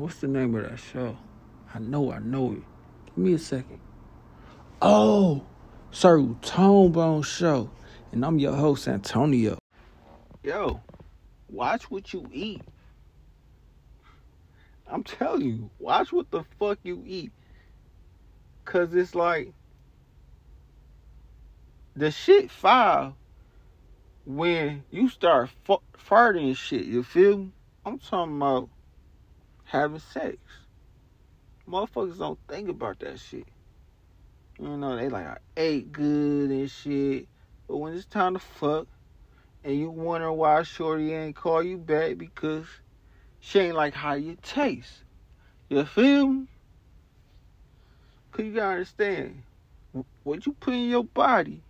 What's the name of that show? I know it. Give me a second. Oh, Sir Tone Bone Show. And I'm your host, Antonio. Yo, watch what you eat. I'm telling you, watch what the fuck you eat. Cause it's like the shit foul when you start farting and shit, you feel me? I'm talking about having sex. Motherfuckers don't think about that shit. You know, they like, I ate good and shit. But when it's time to fuck, and you wonder why shorty ain't call you back because she ain't like how you taste. You feel me? Cause you gotta understand, what you put in your body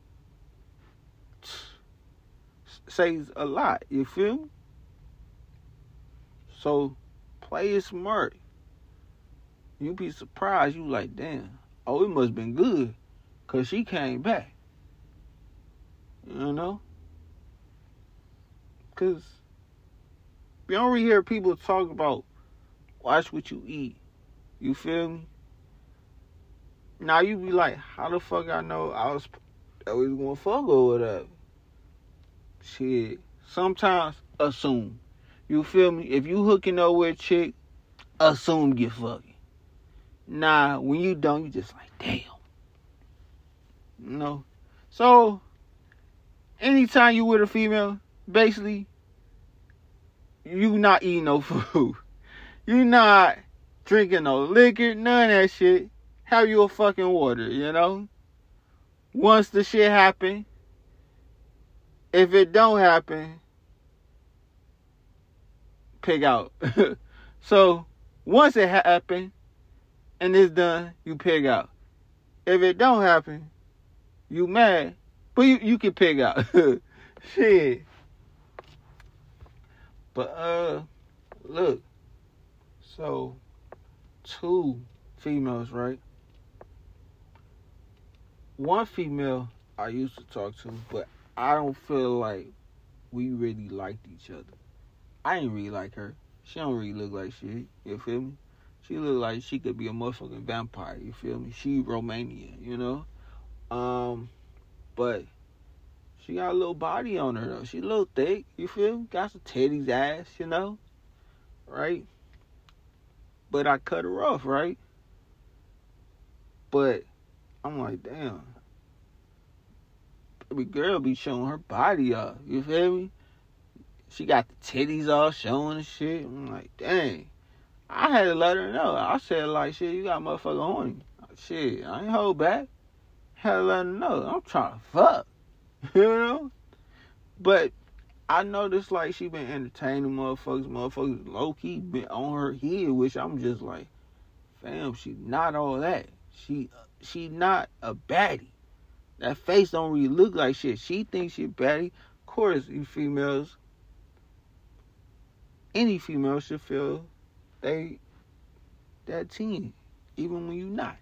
says a lot. You feel me? So, play it smart. You be surprised. You like, damn. Oh, it must been good. Cause she came back. You know? Cause you don't really hear people talk about watch what you eat. You feel me? Now you be like, how the fuck I know I was gonna fuck or whatever? Shit. Sometimes assume. You feel me? If you hooking up with a chick, assume get fucking. Nah, when you don't, you just like, damn. You know? So, anytime you with a female, basically, you not eating no food. You not drinking no liquor, none of that shit. Have you a fucking water, you know? Once the shit happen, if it don't happen, pig out. So, once it happen and it's done, you pig out. If it don't happen, you mad, but you can pig out. Shit. But, look. So, 2 females, right? One female I used to talk to, but I don't feel like we really liked each other. I ain't really like her. She don't really look like shit. You feel me? She look like she could be a motherfucking vampire. You feel me? She Romanian, you know? But she got a little body on her, though. She a little thick. You feel me? Got some titties, ass, you know? Right? But I cut her off, right? But I'm like, damn. Every girl be showing her body off. You feel me? She got the titties all showing and shit. I'm like, dang. I had to let her know. I said, like, shit, you got motherfucker horny. Shit, I ain't hold back. Had to let her know. I'm trying to fuck. You know? But I noticed, like, she been entertaining motherfuckers. Motherfuckers low-key been on her head, which I'm just like, fam, she not all that. She not a baddie. That face don't really look like shit. She thinks she baddie. Of course, you females, any female should feel they that 10, even when you not.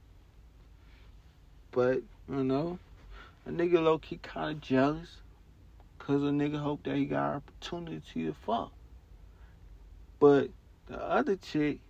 But, you know, a nigga low-key kind of jealous because a nigga hope that he got an opportunity to fuck. But the other chick,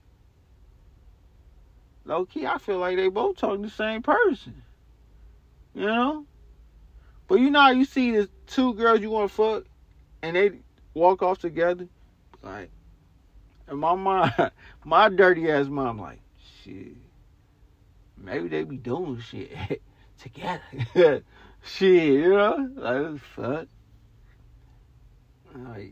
low-key, I feel like they both talking the same person. You know? But you know how you see the 2 girls you want to fuck and they walk off together? Like, in my mind, my dirty ass mom, like, shit, maybe they be doing shit together. Shit, you know? Like, fuck. Like,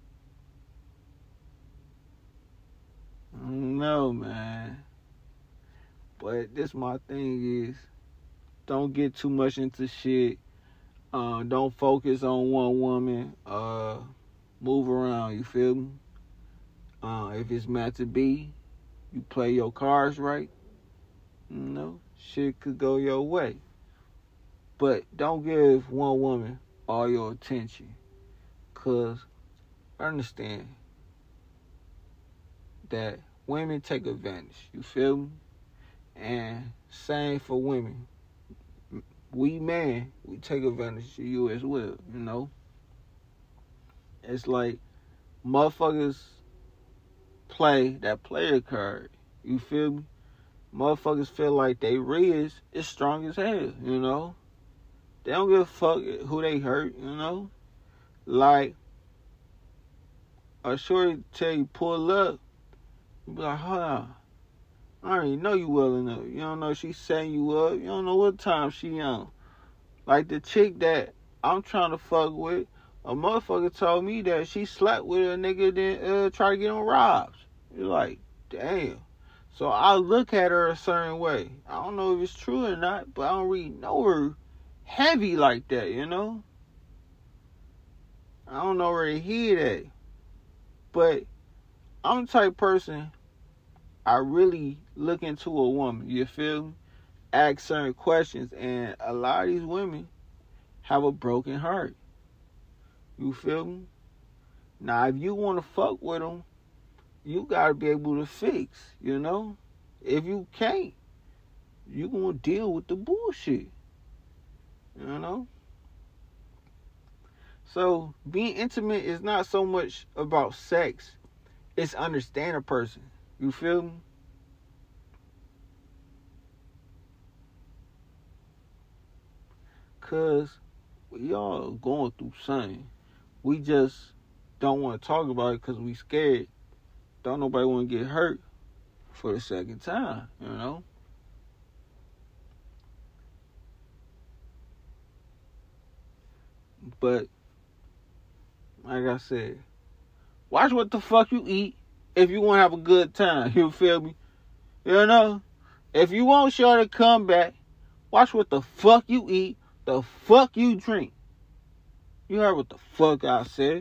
I don't know, man. But this my thing is, don't get too much into shit. Don't focus on one woman. Move around, you feel me? If it's meant to be, you play your cards right, you know, shit could go your way. But don't give one woman all your attention. Cause understand that women take advantage, you feel me? And same for women. We men, we take advantage of you as well, you know? It's like motherfuckers play that player card. You feel me? Motherfuckers feel like they is strong as hell, you know? They don't give a fuck who they hurt, you know? Like, a shorty tell you pull up, you be like, hold on. I already know you well enough. You don't know she's setting you up. You don't know what time she on. Like the chick that I'm trying to fuck with, a motherfucker told me that she slept with a nigga then try to get on Robs. You're like, damn. So I look at her a certain way. I don't know if it's true or not, but I don't really know her heavy like that, you know? I don't know where to hear that. But I'm the type of person, I really look into a woman, you feel me? Ask certain questions, and a lot of these women have a broken heart. You feel me? Now, if you want to fuck with them, you got to be able to fix, you know? If you can't, you going to deal with the bullshit, you know? So, being intimate is not so much about sex. It's understand a person. You feel me? Because we all going through something. We just don't want to talk about it because we scared. Don't nobody want to get hurt for the second time, you know? But, like I said, watch what the fuck you eat if you want to have a good time. You feel me? You know? If you want sure to come back, watch what the fuck you eat, the fuck you drink. You heard what the fuck I said.